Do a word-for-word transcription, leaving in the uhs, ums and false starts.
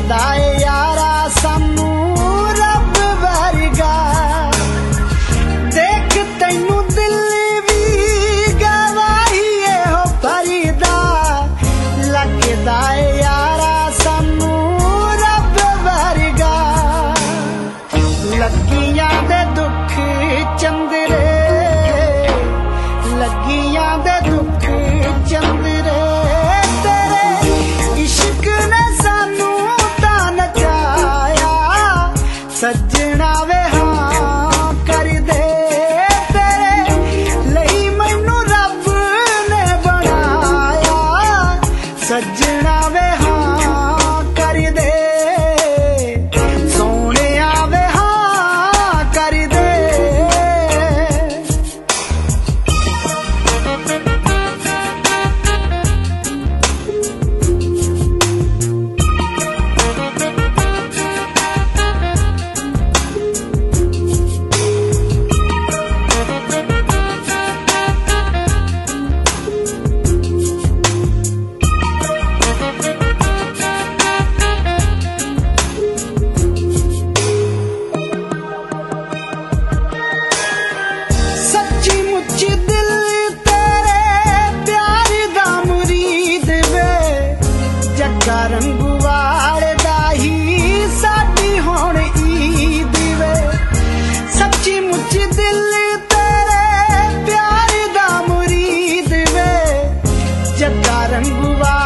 लगदा ए यारा सानू रब वर्गा देख तैनू दिल भी गवाही हो फरीदा लगदा ए यारा सानू रब वर्गा लगियां दे दुख चंदरे लगियां दे दुख चंदरे तेरे इश्क ने सानू तां नचाया सजना वे हाँ कर दे तेरे लई मैनू रब ने बनाया सजना वे हाँ कर दे सोहणिया वे हाँ कर दे। सच्ची मुच्ची दिल तेरे प्यार दा मुरीद वे जग्गा रंगू वाले दा ही साडी हुण ईद वे सच्ची मुच्ची दिल तेरे प्यार दा मुरीद वे जग्गा रंगू वाले